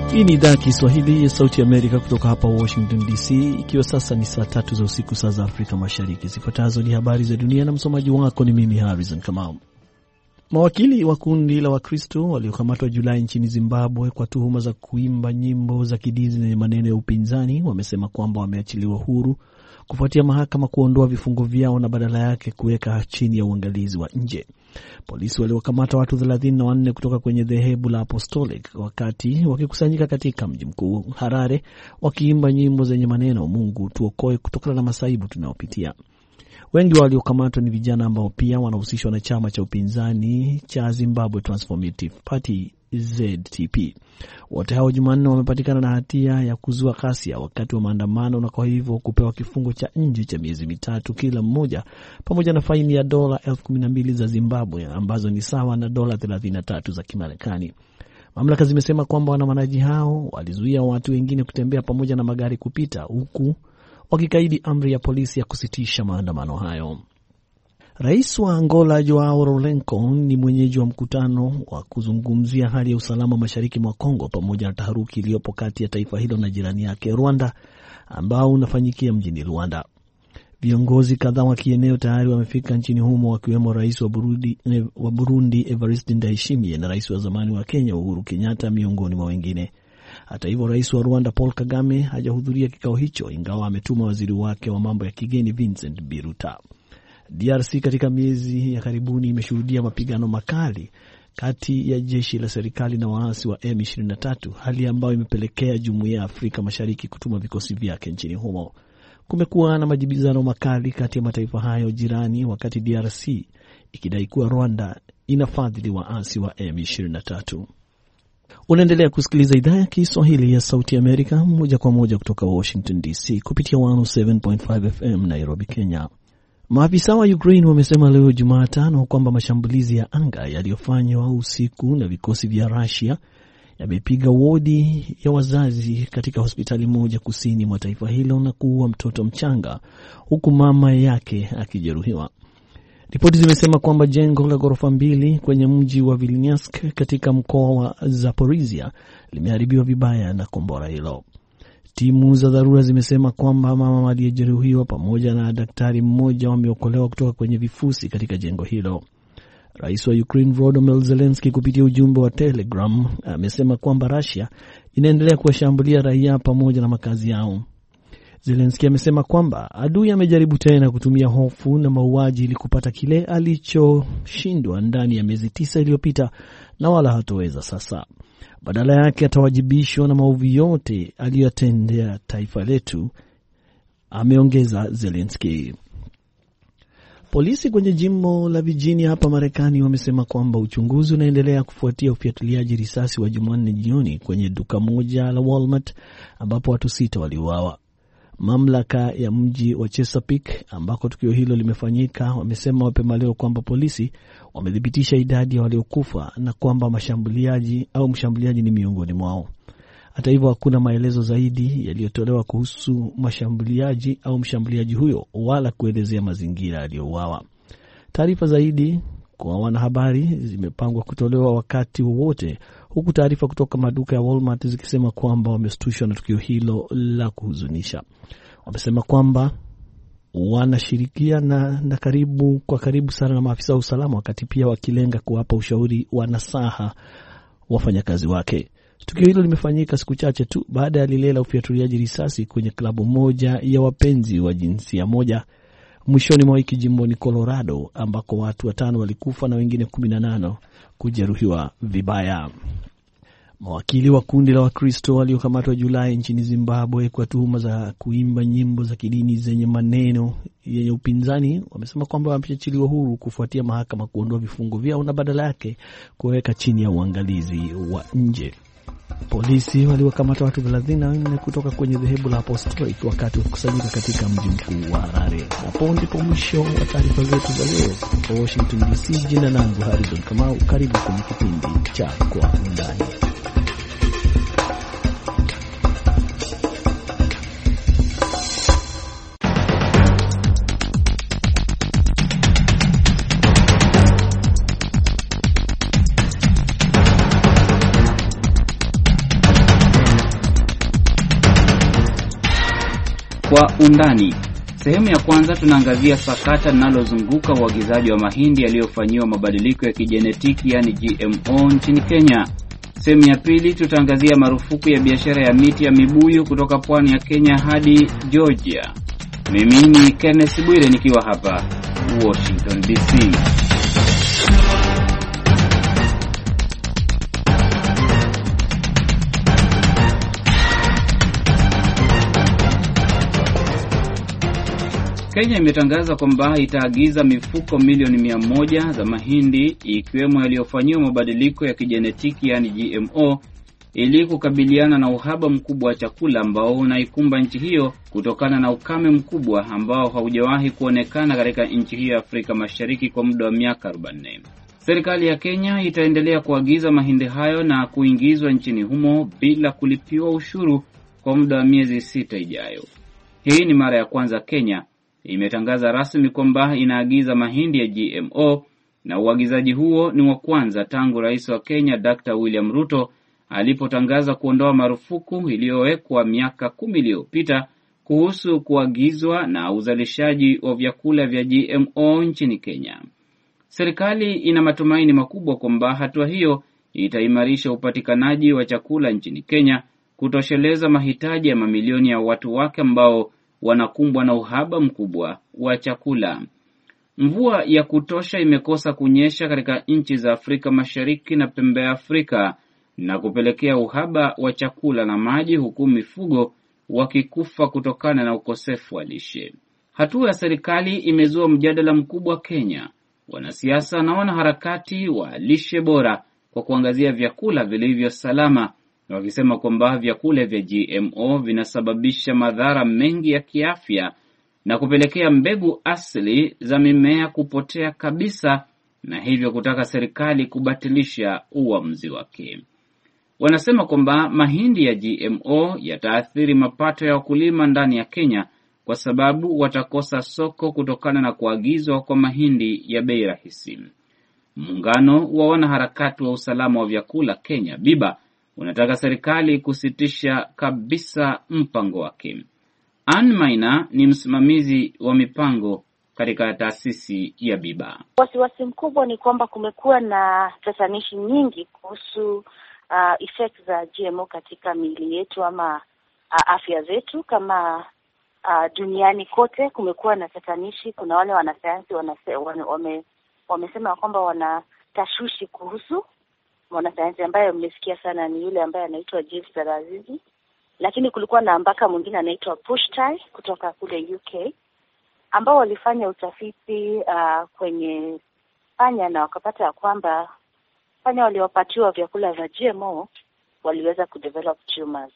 Hii ni idhaa ya Kiswahili ya Sauti ya Amerika kutoka hapa Washington DC, ikiwa sasa ni saa 3 za usiku saa za Afrika Mashariki. Zifuatazo ni habari za dunia na msomaji wako ni mimi Harrison Kamau. Mawakili wa kundi la Wakristo waliokamatwa Julai nchini Zimbabwe kwa tuhuma za kuimba nyimbo za kidini zenye maneno ya upinzani wamesema kwamba wameachiliwa huru kufuatia mahakama kuondoa vifungo vyao na badala yake kuweka chini ya uangalizi wa nje. Polisi waliokamata watu 34 kutoka kwenye dhehebu la Apostolic wakati wakikusanyika katika mji mkuu Harare wakiimba nyimbo zenye maneno Mungu tuokoe kutokana na masaibu tunayopitia. Wengi waliokamatwa ni vijana ambao pia wanahusishwa na chama cha upinzani cha Zimbabwe Transformative Party ZTP. Wote hao Jumanne wamepatikana na hatia ya kuzua ghasia wakati wa maandamano na kwa hivyo kupewa kifungo cha nje cha miezi 3 kila mmoja pamoja na faini ya dola 12,000 za Zimbabwe ambazo ni sawa na dola 33 za Kimarekani. Mamlaka zimesema kwamba waandamanaji hao walizuia watu wengine kutembea pamoja na magari kupita huku wakikaidi amri ya polisi ya kusitisha maandamano hayo. Rais wa Angola Joao Lourenco ni mwenyeji wa mkutano wa kuzungumzia hali ya usalama mashariki mwa Kongo pamoja na taharuki iliyopo kati ya taifa hilo na jirani yake Rwanda ambao unafanyikia mjini Luanda. Viongozi kadhaa wa kieneo tayari wamefika nchini humo wakiwemo rais wa Burundi Evariste Ndayishimiye na rais wa zamani wa Kenya Uhuru Kenyatta miongoni mwa wengine. Hata hivyo rais wa Rwanda Paul Kagame hajahudhuria kikao hicho ingawa ametuma waziri wake wa mambo ya kigeni Vincent Biruta. DRC katika miezi ya karibuni imeshuhudia mapigano makali kati ya jeshi la serikali na waasi wa M23, hali ambayo imepelekea Jumuiya ya Afrika Mashariki kutuma vikosi vyake nchini humo. Kumekuwa na majibizano makali kati ya mataifa hayo jirani wakati DRC ikidai kuwa Rwanda inafadhili waasi wa M23. Unaendelea kusikiliza idhaa ya Kiswahili ya Sauti Amerika moja kwa moja kutoka Washington DC kupitia 107.5 FM Nairobi, Kenya. Maafisa wa Ukraine wamesema leo Jumatano kwamba mashambulizi ya anga yaliyofanywa usiku na vikosi vya Russia yamepiga wodi ya wazazi katika hospitali moja kusini mwa taifa hilo na kuua mtoto mchanga huku mama yake akijeruhiwa. Ripoti zimesema kwamba jengo la ghorofa 2 kwenye mji wa Vilnius katika mkoa wa Zaporizhia limeharibiwa vibaya na kombora hilo. Timu za dharura zimesema kwamba mama aliyejeruhiwa pamoja na daktari mmoja wameokolewa kutoka kwenye vifusi katika jengo hilo. Rais wa Ukraine Volodymyr Zelensky kupitia ujumbe wa Telegram amesema kwamba Russia inaendelea kuwashambulia raia pamoja na makazi yao. Zelensky amesema kwamba adui amejaribu tena kutumia hofu na mauaji ili kupata kile alichoshindwa ndani ya miezi 9 iliyopita na wala hatoweza sasa. Badala yake atawajibishwa na maovu yote aliyotendea taifa letu, ameongeza Zelensky. Polisi kwenye jimbo la Virginia hapa Marekani wamesema kwamba uchunguzi unaendelea kufuatia ufyatuliaji risasi wa Jumanne jioni kwenye duka moja la Walmart ambapo watu 6 waliuawa. Mamlaka ya mji wa Chesapeake ambako tukio hilo limefanyika wamesema mapema leo kwamba polisi wamethibitisha idadi ya waliokufa na kwamba mshambuliaji ni miongoni mwao. Hata hivyo hakuna maelezo zaidi yaliyotolewa kuhusu mshambuliaji huyo wala kuelezea mazingira aliyouawa. Taarifa zaidi kwa wanahabari zimepangwa kutolewa wakati wowote, huku taarifa kutoka maduka ya Walmart zikisema kwamba wameshtushwa na tukio hilo la kuhuzunisha. Wamesema kwamba wanashirikiana na karibu sana na maafisa wa usalama wakati pia wakilenga kuwapa ushauri wa nasaha wafanyakazi wake. Tukio hilo limefanyika siku chache tu baada ya lile la ufyatuliaji risasi kwenye klabu moja ya wapenzi wa jinsia moja mwishoni mwa wiki jimboni Colorado ambako watu 5 walikufa na wengine 18 kujeruhiwa vibaya. Mawakili wa kundi la Wakristo waliokamatwa Julai nchini Zimbabwe kwa tuhuma za kuimba nyimbo za kidini zenye maneno yenye upinzani wamesema kwamba wameachiliwa huru kufuatia mahakama kuondoa vifungo vyao na badala yake kuweka chini ya uangalizi wa nje. Polisi waliwakamata watu 34 kutoka kwenye dhehebu la Apostolic wakati wakikusanyika katika mji mkuu wa Harare. Hapo ndipo mwisho wa taarifa zetu za leo kutoka Washington DC. Jina langu Harrison Kamau, karibu kwenye kipindi cha Kwa Undani. Kwa undani. Sehemu ya kwanza tunaangazia sakata linalozunguka uagizaji wa mahindi yaliyofanyiwa mabadiliko ya kijenetiki yani GMO nchini Kenya. Sehemu ya pili tutaangazia marufuku ya biashara ya miti ya mibuyu kutoka pwani ya Kenya hadi Georgia. Mimi ni Kenneth Bwire nikiwa hapa Washington DC. Kenya imetangaza kwamba itaagiza mifuko milioni 100 za mahindi ikiwemo yaliyofanyiwa mabadiliko ya kijenetiki yani GMO ili kukabiliana na uhaba mkubwa wa chakula ambao unaikumba nchi hiyo kutokana na ukame mkubwa ambao haujawahi kuonekana katika nchi hiyo ya Afrika Mashariki kwa muda wa miaka 40. Serikali ya Kenya itaendelea kuagiza mahindi hayo na kuingizwa nchini humo bila kulipiwa ushuru kwa muda wa miezi 6 ijayo. Hii ni mara ya kwanza Kenya imetangaza rasmi kwamba inaagiza mahindi ya GMO, na uagizaji huo ni wa kwanza tangu Rais wa Kenya Dr. William Ruto alipotangaza kuondoa marufuku iliyowekwa miaka 10 iliyopita kuhusu kuagizwa na uzalishaji wa vyakula vya GMO nchini Kenya. Serikali ina matumaini makubwa kwamba hatua hiyo itaimarisha upatikanaji wa chakula nchini Kenya, kutosheleza mahitaji ya mamilioni ya watu wake ambao wanakumbwa na uhaba mkubwa wa chakula. Mvua ya kutosha imekosa kunyesha katika nchi za Afrika Mashariki na pembe ya Afrika na kupelekea uhaba wa chakula na maji, huku mifugo wakikufa kutokana na ukosefu wa lishe. Hatua ya serikali imezua mjadala mkubwa Kenya. Wanasiasa na wanaharakati wa lishe bora kwa kuangazia vyakula vilivyo salama, wakisema kwamba vyakula vya GMO vinasababisha madhara mengi ya kiafya na kupelekea mbegu asili za mimea kupotea kabisa, na hivyo kutaka serikali kubatilisha uamuzi wake. Wanasema kwamba mahindi ya GMO yataathiri mapato ya wakulima ndani ya Kenya kwa sababu watakosa soko kutokana na kuagizwa kwa mahindi ya bei rahisi. Muungano wa wanaharakati wa usalama wa vyakula Kenya, BIBA, unataka serikali kusitisha kabisa mpango wake. Ann Maina ni msimamizi wa mipango katika taasisi ya BIBA. Wasiwasi mkubwa ni kwamba kumekuwa na tatanishi nyingi kuhusu effects za GMO katika miili yetu ama afya zetu. Kama duniani kote kumekuwa na tatanishi. Kuna wale wanasayansi wamesema kwamba wana tashwishi kuhusu. Mwanasayansi ambaye mmesikia sana ni yule ambaye anaitwa James Tarazizi, lakini kulikuwa na mbaka mwingine anaitwa Pushtai kutoka kule UK ambao walifanya utafiti kwenye panya na wakapata kwamba panya waliopatiwa vyakula vya GMO waliweza kudevelop tumors.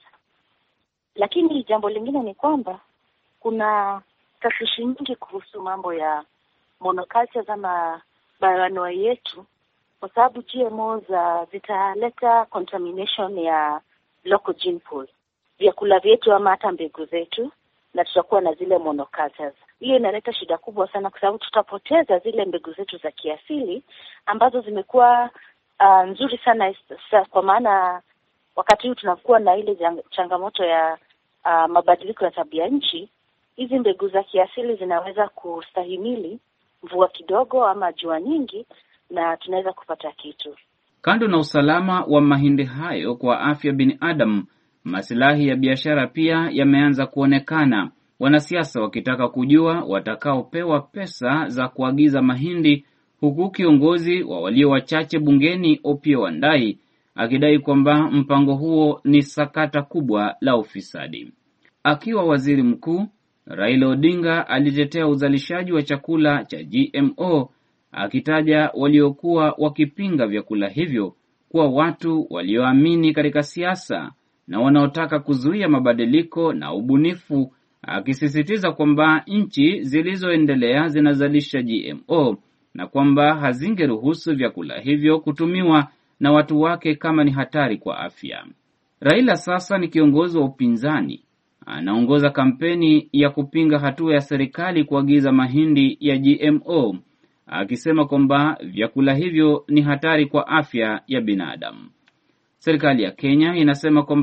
Lakini jambo lingine ni kwamba kuna tafiti nyingi kuhusu mambo ya monocultures ama bioanuwai yetu, kwa sababu GMO zitaleta contamination ya local gene pool, vyakula vyetu ama hata mbegu zetu, na tutakuwa na zile monocultures. Hiyo inaleta shida kubwa sana kwa sababu tutapoteza zile mbegu zetu za kiasili ambazo zimekuwa nzuri sana, kwa maana wakati huu tunakuwa na ile changamoto ya mabadiliko ya tabia nchi. Hizi mbegu za kiasili zinaweza kustahimili mvua kidogo ama jua nyingi na tunaweza kupata kitu. Kando na usalama wa mahindi hayo kwa afya binadamu, maslahi ya biashara pia yameanza kuonekana. Wanasiasa wakitaka kujua watakaopewa pesa za kuagiza mahindi, huku kiongozi wa walio wachache bungeni Opiyo Wandayi akidai kwamba mpango huo ni sakata kubwa la ufisadi. Akiwa waziri mkuu, Raila Odinga alitetea uzalishaji wa chakula cha GMO, akitaja waliokuwa wakipinga vyakula hivyo kuwa watu walioamini katika siasa na wanaotaka kuzuia mabadiliko na ubunifu, akisisitiza kwamba nchi zilizoendelea zinazalisha GMO na kwamba hazingeruhusu vyakula hivyo kutumiwa na watu wake kama ni hatari kwa afya. Raila sasa ni kiongozi wa upinzani, anaongoza kampeni ya kupinga hatua ya serikali kuagiza mahindi ya GMO, akisema kwamba vyakula hivyo ni hatari kwa afya ya binadamu. Serikali ya Kenya inasema kwamba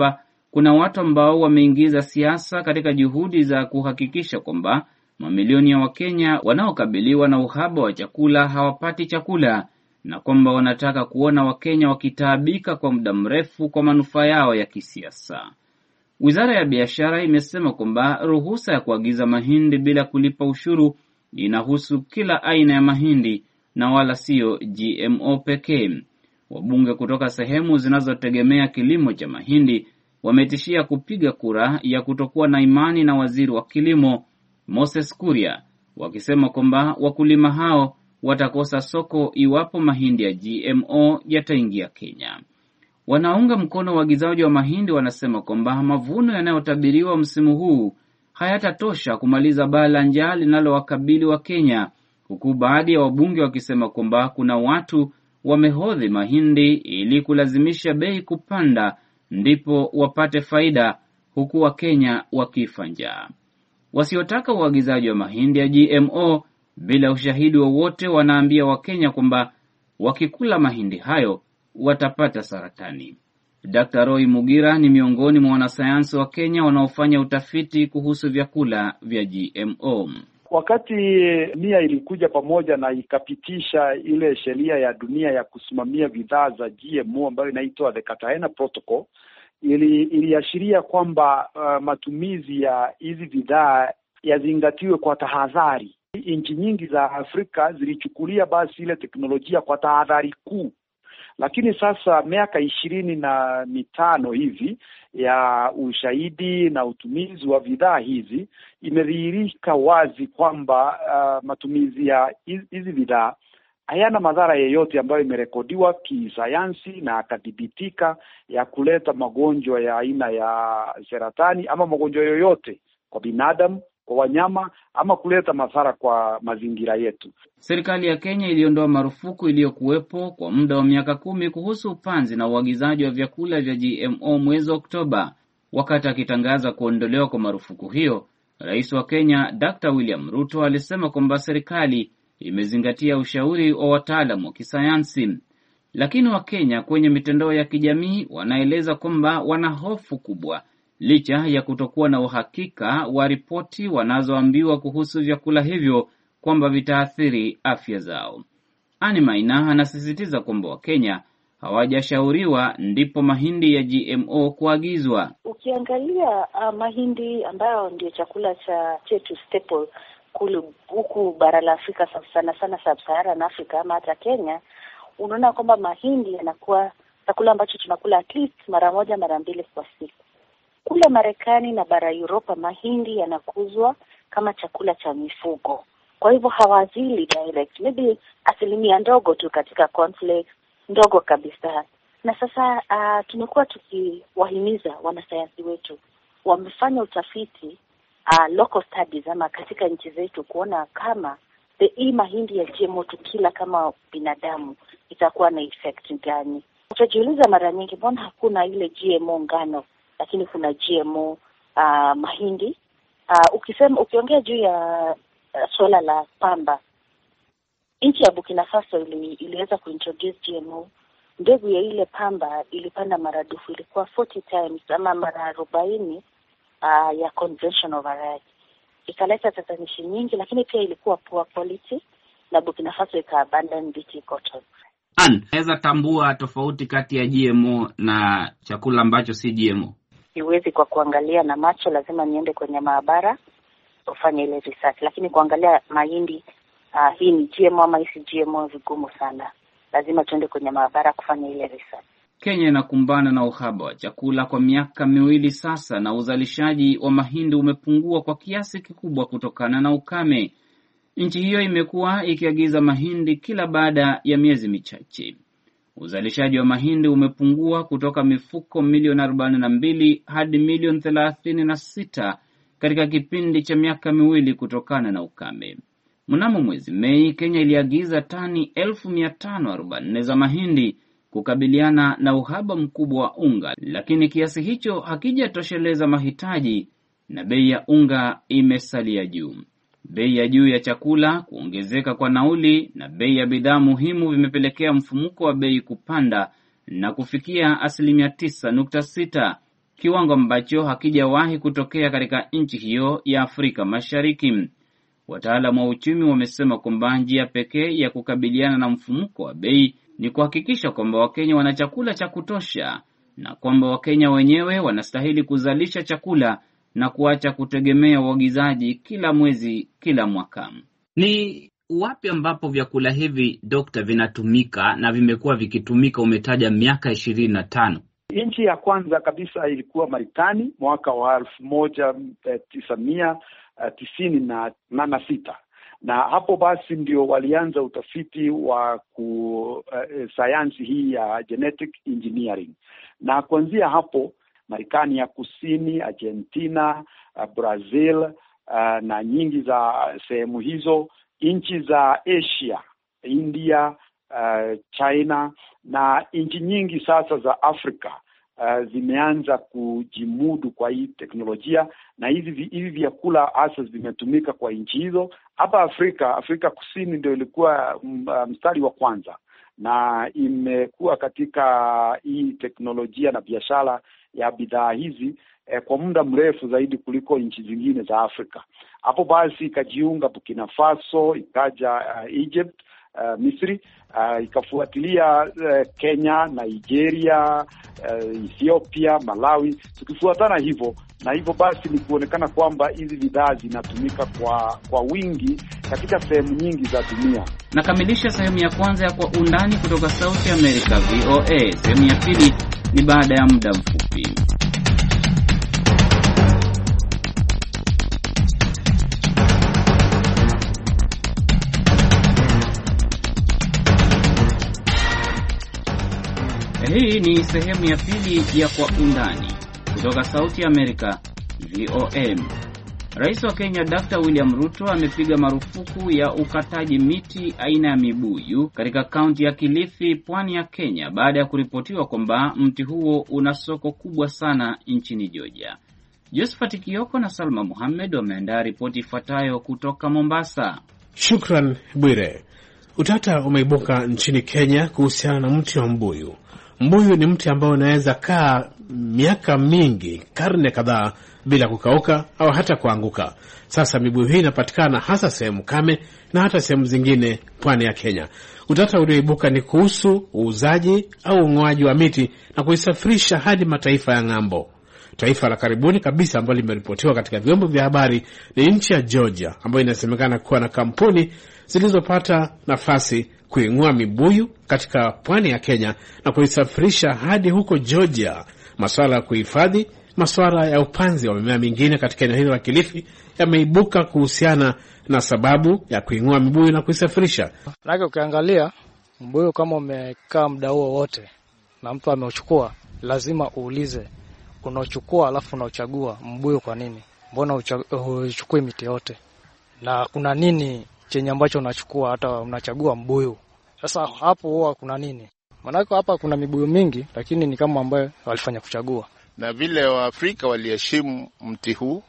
Kuna watu ambao wameingiza siasa katika juhudi za kuhakikisha kwamba mamilioni ya Wakenya wanaokabiliwa na uhaba wa chakula hawapati chakula, na kwamba wanataka kuona Wakenya wakitaabika kwa muda mrefu kwa manufaa yao ya kisiasa. Wizara ya Biashara imesema kwamba ruhusa ya kuagiza mahindi bila kulipa ushuru inahusu kila aina ya mahindi na wala sio GMO pekee. Wabunge kutoka sehemu zinazotegemea kilimo cha mahindi wametishia kupiga kura ya kutokuwa na imani na waziri wa kilimo Moses Kuria, wakisema kwamba wakulima hao watakosa soko iwapo mahindi ya GMO yataingia Kenya. Wanaunga mkono uagizaji wa mahindi wanasema kwamba mavuno yanayotabiriwa msimu huu hayatatosha kumaliza baa la njaa linalowakabili wa Kenya, huku baadhi ya wabunge wakisema kwamba kuna watu wamehodhi mahindi ili kulazimisha bei kupanda ndipo wapate faida, huku Wakenya wakifa njaa. Wasiotaka uagizaji wa mahindi ya GMO bila ushahidi wowote wanaambia Wakenya kwamba wakikula mahindi hayo watapata saratani. Dr. Roy Mugira ni miongoni mwa wanasayansi wa Kenya wanaofanya utafiti kuhusu vyakula vya GMO. Wakati NIA ilikuja pamoja na ikapitisha ile sheria ya dunia ya kusimamia bidhaa za GMO ambayo inaitwa the Cartagena Protocol, iliashiria kwamba matumizi ya hizi bidhaa yazingatiwe kwa tahadhari. Nchi nyingi za Afrika zilichukulia basi ile teknolojia kwa tahadhari kuu. Lakini sasa miaka 25 hivi ya ushahidi na utumizi wa bidhaa hizi imedhihirika wazi kwamba matumizi ya hizi bidhaa hayana madhara yeyote ambayo imerekodiwa kisayansi na akadhibitika ya kuleta magonjwa ya aina ya saratani ama magonjwa yoyote kwa binadamu, kwa wanyama, ama kuleta madhara kwa mazingira yetu. Serikali ya Kenya iliondoa marufuku iliyokuwepo kwa muda wa miaka 10 kuhusu upanzi na uagizaji wa vyakula vya GMO mwezi Oktoba. Wakati akitangaza kuondolewa kwa marufuku hiyo, Rais wa Kenya Dr. William Ruto alisema kwamba serikali imezingatia ushauri wa wataalamu wa kisayansi. Lakini Wakenya kwenye mitandao ya kijamii wanaeleza kwamba wana hofu kubwa licha ya kutokuwa na uhakika wa ripoti wanazoambiwa kuhusu vyakula hivyo kwamba vitaathiri afya zao. Anne Maina anasisitiza kwamba Wakenya hawajashauriwa ndipo mahindi ya GMO kuagizwa. Ukiangalia mahindi ambayo ndio chakula chetu staple kule huku bara la Afrika, sana sana Sub-Saharan Africa ama hata Kenya, unaona kwamba mahindi yanakuwa chakula ambacho tunakula at least mara moja mara mbili kwa siku. Kule Marekani na bara Europa mahindi yanakuzwa kama chakula cha mifugo. Kwa hivyo hawazili direct, maybe asilimia ndogo tu katika cornflakes, ndogo kabisa. Na sasa tumekuwa tukiwahimiza wanasayansi wetu, wamefanya utafiti local studies ama katika nchi zetu kuona kama hii mahindi ya GMO tukila kama binadamu itakuwa na effect gani. Utajiuliza mara nyingi, mbona hakuna ile GMO ngano lakini kuna GMO mahindi? Ukiongea juu ya swala la pamba, nchi ya Burkina Faso iliweza kuintroduce GMO. Mbegu ya ile pamba ilipanda maradufu, ilikuwa 40 times ama mara 40 ya conventional variety. Ikaleta tatanishi nyingi, lakini pia ilikuwa poor quality na Burkina Faso ika-abandon BT cotton. Naweza tambua tofauti kati ya GMO na chakula ambacho si GMO? Siwezi kwa kuangalia na macho, lazima niende kwenye maabara ufanye ile research. Lakini kuangalia mahindi hii ni GMO ama si GMO vigumu sana. Lazima tuende kwenye maabara kufanya ile research. Kenya inakumbana na uhaba wa chakula kwa miaka 2 sasa, na uzalishaji wa mahindi umepungua kwa kiasi kikubwa kutokana na ukame. Nchi hiyo imekuwa ikiagiza mahindi kila baada ya miezi michache. Uzalishaji wa mahindi umepungua kutoka mifuko milioni 42 hadi milioni 36 katika kipindi cha miaka 2 kutokana na ukame. Mnamo mwezi Mei, Kenya iliagiza tani 1544 za mahindi kukabiliana na uhaba mkubwa wa unga, lakini kiasi hicho hakijatosheleza mahitaji na bei ya unga imesalia juu. Bei ya juu ya chakula, kuongezeka kwa nauli na bei ya bidhaa muhimu vimepelekea mfumuko wa bei kupanda na kufikia 9.6. kiwango ambacho hakijawahi kutokea katika nchi hiyo ya Afrika Mashariki. Wataalamu wa uchumi wamesema kwamba njia pekee ya kukabiliana na mfumuko wa bei ni kuhakikisha kwamba Wakenya wana chakula cha kutosha na kwamba Wakenya wenyewe wanastahili kuzalisha chakula na kuacha kutegemea uagizaji kila mwezi, kila mwaka. Ni wapi ambapo vyakula hivi Dr. vinatumika na vimekuwa vikitumika? Umetaja miaka 25. Nchi ya kwanza kabisa ilikuwa Marekani mwaka wa 1996. Na hapo basi ndio walianza utafiti wa sayansi hii ya genetic engineering. Na kuanzia hapo Marekani ya Kusini, Argentina, Brazil na nyingi za sehemu hizo, nchi za Asia, India, China na nchi nyingi sasa za Afrika zimeanza kujimudu kwa hii teknolojia, na hivi vyakula hasa vimetumika kwa nchi hizo. Hapa Afrika Kusini ndio ilikuwa mstari wa kwanza, na imekuwa katika hii teknolojia na biashara ya bidhaa hizi kwa muda mrefu zaidi kuliko nchi zingine za Afrika. Hapo basi ikajiunga Burkina Faso, ikaja Egypt, Misri, ikafuatilia Kenya, Nigeria, Ethiopia, Malawi, tukifuatana hivyo. Na hivyo basi ni kuonekana kwamba hizi bidhaa zinatumika kwa wingi katika sehemu nyingi za dunia. Nakamilisha sehemu ya kwanza ya Kwa Undani kutoka Sauti America VOA. Sehemu ya pili ni baada ya muda mfupi. Hii ni sehemu ya pili ya Kwa Undani kutoka Sauti America VOA. Rais wa Kenya Dr. William Ruto amepiga marufuku ya ukataji miti aina ya mibuyu katika kaunti ya Kilifi, pwani ya Kenya, baada ya kuripotiwa kwamba mti huo una soko kubwa sana nchini Georgia. Josephat Kioko na Salma Mohamed wameandaa ripoti ifuatayo kutoka Mombasa. Shukran Bwire. Utata umeibuka nchini Kenya kuhusiana na mti wa mbuyu. Mbuyu ni mti ambao unaweza kaa miaka mingi, karne kadhaa bila kukauka au hata kuanguka. Sasa mibuyu hii inapatikana hasa sehemu kame na hata sehemu zingine pwani ya Kenya. Utata ulioibuka ni kuhusu uuzaji au ung'oaji wa miti na kuisafirisha hadi mataifa ya ng'ambo. Taifa la karibuni kabisa ambalo limeripotiwa katika vyombo vya habari ni nchi ya Georgia, ambayo inasemekana kuwa na kampuni zilizopata nafasi kuing'oa mibuyu katika pwani ya Kenya na kuisafirisha hadi huko Georgia. Masuala ya kuhifadhi, masuala ya upanzi wa mimea mingine katika eneo hilo la Kilifi yameibuka kuhusiana na sababu ya kuing'oa mibuyu na kuisafirisha. Maana ukiangalia mbuyu kama umekaa muda huo wote na mtu ameuchukua, lazima uulize unaochukua alafu unauchagua mbuyu kwa nini? Mbona uchukui miti yote? Na kuna nini chenye ambacho unachukua hata unachagua mbuyu? Sasa hapo huwa kuna nini? Maana hapa kuna mibuyu mingi, lakini ni kama ambayo walifanya kuchagua. Na vile Waafrika waliheshimu mti huu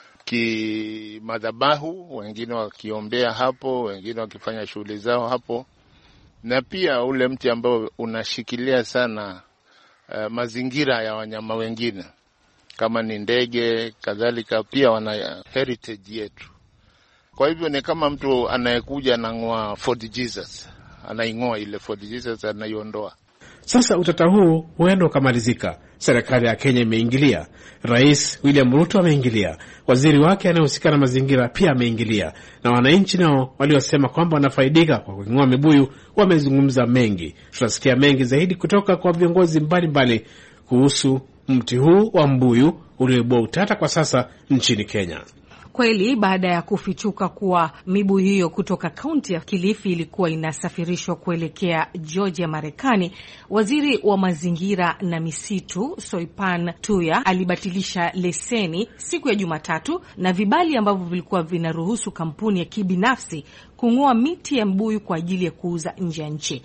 kimadhabahu, wengine wakiombea hapo, wengine wakifanya shughuli zao hapo. Na pia ule mti ambao unashikilia sana mazingira ya wanyama wengine kama ni ndege kadhalika, pia wana heritage yetu. Kwa hivyo ni kama mtu anayekuja anang'oa Fort Jesus, anaing'oa ile Fort Jesus, anaiondoa. Sasa utata huu huenda ukamalizika. Serikali ya Kenya imeingilia, Rais William Ruto ameingilia, waziri wake anayehusika na mazingira pia ameingilia, na wananchi nao waliosema kwamba wanafaidika kwa kuing'oa mibuyu wamezungumza mengi. Tutasikia mengi zaidi kutoka kwa viongozi mbalimbali kuhusu mti huu wa mbuyu ulioibua utata kwa sasa nchini Kenya. Kweli, baada ya kufichuka kuwa mibuyu hiyo kutoka kaunti ya Kilifi ilikuwa inasafirishwa kuelekea Georgia, Marekani, waziri wa mazingira na misitu Soipan Tuya alibatilisha leseni siku ya Jumatatu na vibali ambavyo vilikuwa vinaruhusu kampuni ya kibinafsi kung'oa miti ya mbuyu kwa ajili ya kuuza nje ya nchi.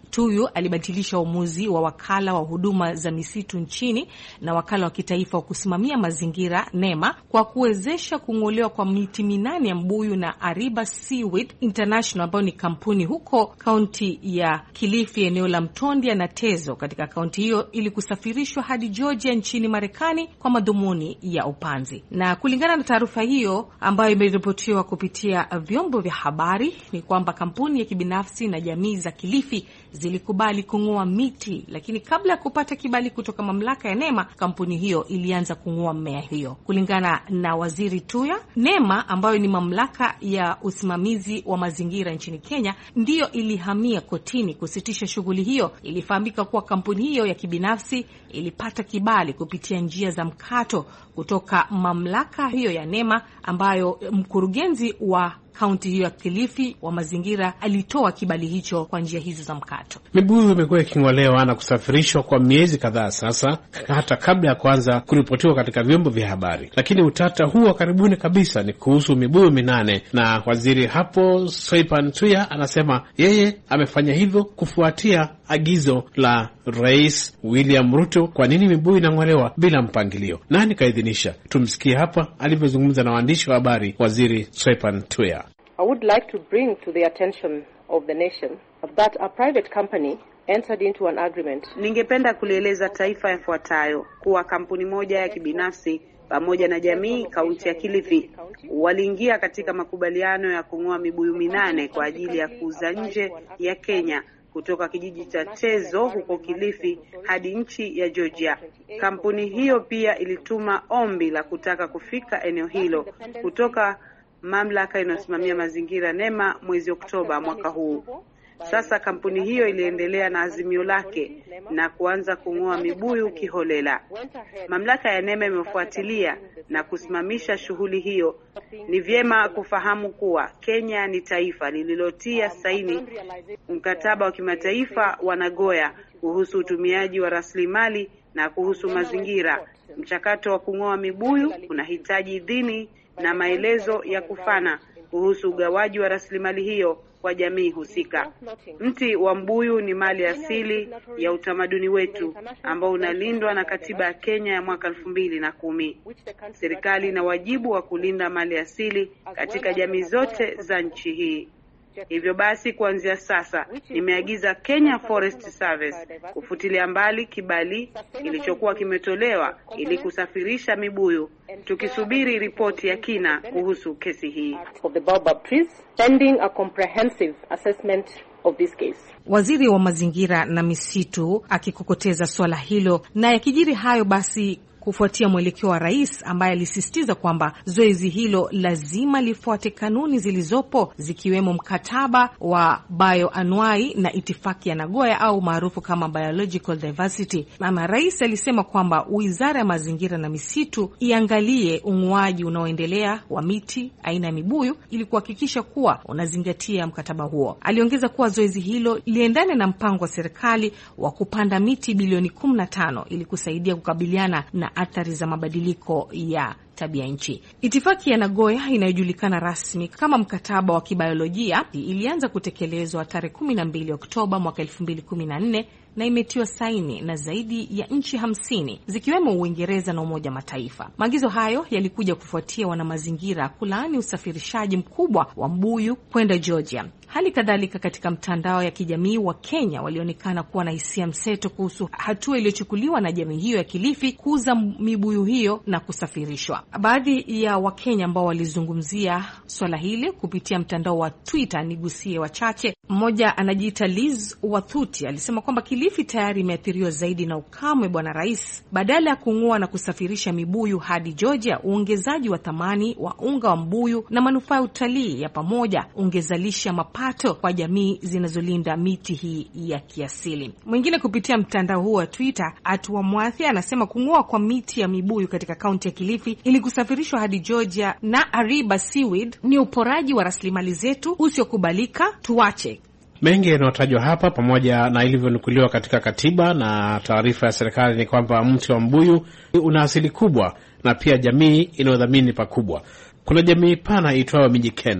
Tuyu alibatilisha uamuzi wa wakala wa huduma za misitu nchini na wakala wa kitaifa wa kusimamia mazingira NEMA kwa kuwezesha kung'olewa kwa miti 8 ya mbuyu na Ariba Seaweed International ambayo ni kampuni huko kaunti ya Kilifi, eneo la Mtondia na Tezo katika kaunti hiyo, ili kusafirishwa hadi Georgia nchini Marekani kwa madhumuni ya upanzi. Na kulingana na taarifa hiyo ambayo imeripotiwa kupitia vyombo vya habari ni kwamba kampuni ya kibinafsi na jamii za Kilifi zilikubali kung'oa miti, lakini kabla ya kupata kibali kutoka mamlaka ya NEMA, kampuni hiyo ilianza kung'oa mmea hiyo. Kulingana na Waziri Tuya, NEMA ambayo ni mamlaka ya usimamizi wa mazingira nchini Kenya ndiyo ilihamia kotini kusitisha shughuli hiyo. Ilifahamika kuwa kampuni hiyo ya kibinafsi ilipata kibali kupitia njia za mkato kutoka mamlaka hiyo ya NEMA, ambayo mkurugenzi wa kaunti hiyo ya Kilifi wa mazingira alitoa kibali hicho kwa njia hizo za mkato. Mibuyu imekuwa iking'olewa na kusafirishwa kwa miezi kadhaa sasa, hata kabla ya kuanza kuripotiwa katika vyombo vya habari. Lakini utata huu wa karibuni kabisa ni kuhusu mibuyu 8, na waziri hapo Soipan Tuya anasema yeye amefanya hivyo kufuatia agizo la Rais William Ruto. Kwa nini mibuyu inang'olewa bila mpangilio? Nani kaidhinisha? Tumsikie hapa alivyozungumza na waandishi wa habari Waziri Soipan Tuya. I would like to bring to the attention of the nation that a private company entered into an agreement. Ningependa kulieleza taifa yafuatayo kuwa kampuni moja ya kibinafsi pamoja na jamii kaunti ya Kilifi waliingia katika makubaliano ya kung'oa mibuyu 8 kwa ajili ya kuuza nje ya Kenya kutoka kijiji cha Tezo huko Kilifi hadi nchi ya Georgia. Kampuni hiyo pia ilituma ombi la kutaka kufika eneo hilo kutoka mamlaka inayosimamia mazingira NEMA mwezi Oktoba mwaka huu. Sasa kampuni hiyo iliendelea na azimio lake na kuanza kung'oa mibuyu kiholela. Mamlaka ya NEMA imefuatilia na kusimamisha shughuli hiyo. Ni vyema kufahamu kuwa Kenya ni taifa lililotia saini mkataba wa kimataifa wa Nagoya kuhusu utumiaji wa rasilimali na kuhusu mazingira. Mchakato wa kung'oa mibuyu unahitaji idhini na maelezo ya kufana kuhusu ugawaji wa rasilimali hiyo kwa jamii husika. Mti wa mbuyu ni mali asili ya utamaduni wetu ambao unalindwa na katiba ya Kenya ya mwaka 2010. Serikali ina wajibu wa kulinda mali asili katika jamii zote za nchi hii. Hivyo basi kuanzia sasa nimeagiza Kenya Forest Service kufutilia mbali kibali kilichokuwa kimetolewa ili kusafirisha mibuyu, tukisubiri ripoti ya kina kuhusu kesi hii. Of the baobab trees, pending a comprehensive assessment of this case. Waziri wa mazingira na misitu akikokoteza swala hilo, na yakijiri hayo basi kufuatia mwelekeo wa rais ambaye alisisitiza kwamba zoezi hilo lazima lifuate kanuni zilizopo zikiwemo mkataba wa bioanuai na itifaki ya Nagoya au maarufu kama biological diversity. Mama rais alisema kwamba Wizara ya Mazingira na Misitu iangalie ung'oaji unaoendelea wa miti aina ya mibuyu ili kuhakikisha kuwa unazingatia mkataba huo. Aliongeza kuwa zoezi hilo liendane na mpango wa serikali wa kupanda miti bilioni 15 ili kusaidia kukabiliana na athari za mabadiliko ya tabia nchi. Itifaki ya Nagoya inayojulikana rasmi kama mkataba wa kibiolojia ilianza kutekelezwa tarehe 12 Oktoba mwaka 2014 na imetiwa saini na zaidi ya nchi 50 zikiwemo Uingereza na Umoja Mataifa. Maagizo hayo yalikuja kufuatia wanamazingira kulaani usafirishaji mkubwa wa mbuyu kwenda Georgia. Hali kadhalika katika mtandao ya kijamii wa Kenya walionekana kuwa na hisia mseto kuhusu hatua iliyochukuliwa na jamii hiyo ya Kilifi kuuza mibuyu hiyo na kusafirishwa. Baadhi ya Wakenya ambao walizungumzia swala hili kupitia mtandao wa Twitter, nigusie wachache. Mmoja anajiita Liz Wathuti alisema kwamba Kilifi tayari imeathiriwa zaidi na ukame, bwana rais. Badala ya kung'oa na kusafirisha mibuyu hadi Georgia, uongezaji wa thamani wa unga wa mbuyu na manufaa ya utalii ya pamoja ungezalisha mapato kwa jamii zinazolinda miti hii ya kiasili. Mwingine kupitia mtandao huu wa Twitter, Atwa Mwathi anasema kung'oa kwa miti ya mibuyu katika kaunti ya Kilifi ili kusafirishwa hadi Georgia na Ariba Seaweed ni uporaji wa rasilimali zetu usiokubalika, tuache. Mengi yanayotajwa hapa pamoja na ilivyonukuliwa katika katiba na taarifa ya serikali ni kwamba mti wa mbuyu una asili kubwa na pia jamii inayodhamini pakubwa. Kuna jamii pana itwayo Mijikenda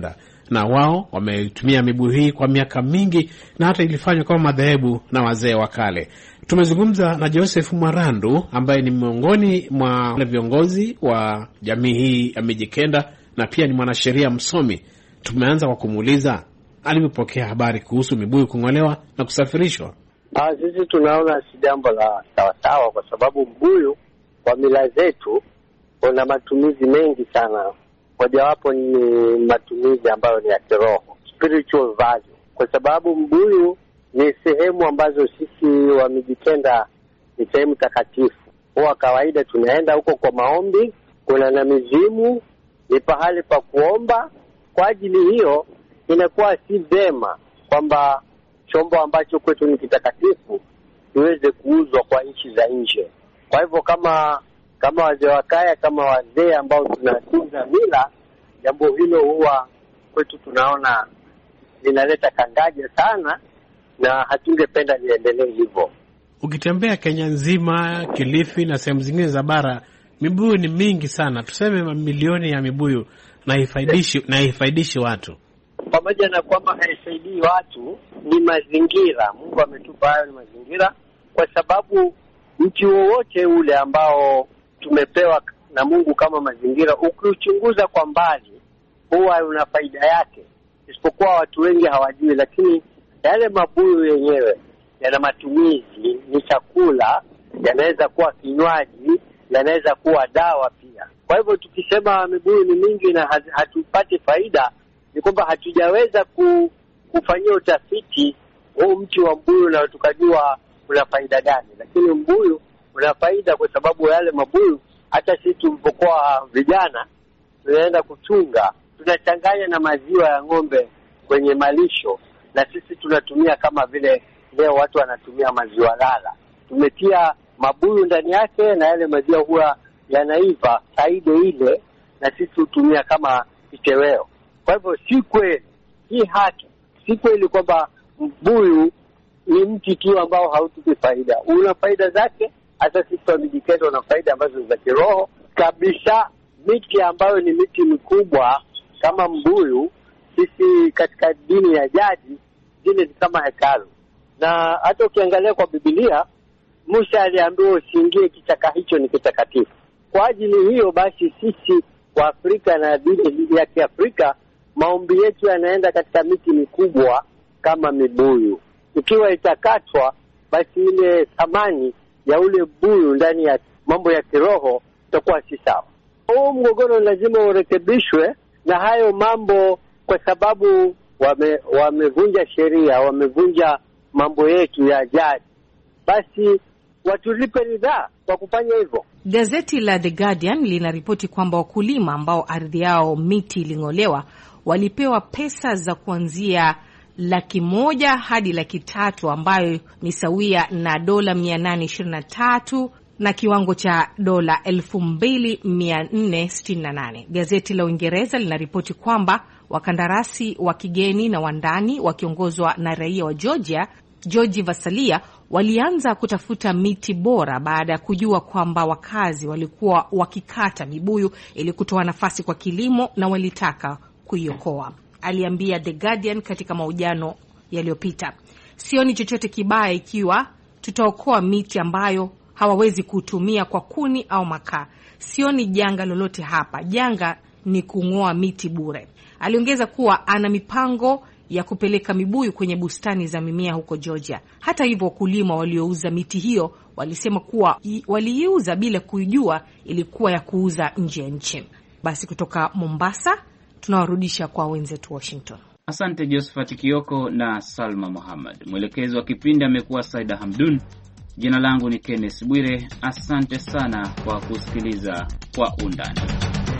na wao wametumia mibuyu hii kwa miaka mingi na hata ilifanywa kama madhehebu na wazee wa kale. Tumezungumza na Joseph Mwarandu ambaye ni miongoni mwa viongozi wa jamii hii ya Mijikenda na pia ni mwanasheria msomi. Tumeanza kwa kumuuliza alipopokea habari kuhusu mibuyu kung'olewa na kusafirishwa. Sisi tunaona si jambo la sawasawa, kwa sababu mbuyu kwa mila zetu una matumizi mengi sana. Mojawapo ni matumizi ambayo ni ya kiroho, spiritual value, kwa sababu mbuyu ni sehemu ambazo sisi wa Mijikenda ni sehemu takatifu. Kwa kawaida tunaenda huko kwa maombi, kuna na mizimu, ni pahali pa kuomba. Kwa ajili hiyo inakuwa si vema kwamba chombo ambacho kwetu ni kitakatifu kiweze kuuzwa kwa nchi za nje. Kwa hivyo kama wazee wa kaya, kama wazee ambao tunatunza mila, jambo hilo huwa kwetu tunaona linaleta kangaja sana na hatungependa liendelee hivyo. Ukitembea Kenya nzima, Kilifi na sehemu zingine za bara, mibuyu ni mingi sana. Tuseme mamilioni ya mibuyu na haifaidishi watu. Pamoja na kwamba haisaidii watu, ni mazingira. Mungu ametupa hayo, ni mazingira, kwa sababu mti wowote ule ambao tumepewa na Mungu kama mazingira, ukiuchunguza kwa mbali huwa una faida yake, isipokuwa watu wengi hawajui. Lakini yale mabuyu yenyewe yana matumizi, ni chakula, yanaweza kuwa kinywaji, yanaweza kuwa dawa pia. Kwa hivyo tukisema mibuyu ni mingi na hatupati faida, ni kwamba hatujaweza kufanyia utafiti huu mti wa mbuyu na tukajua una faida gani. Lakini mbuyu una faida kwa sababu yale mabuyu, hata sisi tulipokuwa vijana tunaenda kuchunga, tunachanganya na maziwa ya ng'ombe kwenye malisho, na sisi tunatumia kama vile leo watu wanatumia maziwa lala. Tumetia mabuyu ndani yake na yale maziwa huwa yanaiva saide ile, na sisi hutumia kama kitoweo. Kwa hivyo si kweli, si kweli kwamba mbuyu ni mti tu ambao hautupi faida. Una faida zake, hata sisi wa Mijikenda una faida ambazo za kiroho kabisa. Miti ambayo ni miti mikubwa kama mbuyu, sisi katika dini ya jadi, zile ni kama hekalu. Na hata ukiangalia kwa Biblia, Musa aliambiwa usiingie kichaka hicho, ni kitakatifu. Kwa ajili hiyo basi sisi wa Afrika na dini ya Kiafrika, maombi yetu yanaenda katika miti mikubwa kama mibuyu. Ikiwa itakatwa, basi ile thamani ya ule buyu ndani ya mambo ya kiroho itakuwa si sawa. Huu mgogoro lazima urekebishwe na hayo mambo, kwa sababu wamevunja sheria, wamevunja mambo yetu ya jadi. Basi watulipe ridhaa kwa kufanya hivyo. Gazeti la The Guardian linaripoti kwamba wakulima ambao ardhi yao miti iling'olewa walipewa pesa za kuanzia $100,000 hadi $300,000, ambayo ni sawia na $823 na kiwango cha $2,468. Gazeti la Uingereza linaripoti kwamba wakandarasi wa kigeni na wa ndani wakiongozwa na raia wa George Vasalia walianza kutafuta miti bora baada ya kujua kwamba wakazi walikuwa wakikata mibuyu ili kutoa nafasi kwa kilimo na walitaka kuiokoa. Aliambia The Guardian katika mahojiano yaliyopita, sioni chochote kibaya ikiwa tutaokoa miti ambayo hawawezi kutumia kwa kuni au makaa. Sioni janga lolote hapa, janga ni kung'oa miti bure. Aliongeza kuwa ana mipango ya kupeleka mibuyu kwenye bustani za mimea huko Georgia. Hata hivyo, wakulima waliouza miti hiyo walisema kuwa waliiuza bila kujua ilikuwa ya kuuza nje ya nchi. Basi kutoka Mombasa tunawarudisha kwa wenzetu Washington. Asante Josephat Kioko na Salma Muhammad. Mwelekezi wa kipindi amekuwa Saida Hamdun. Jina langu ni Kenneth Bwire. Asante sana kwa kusikiliza Kwa Undani.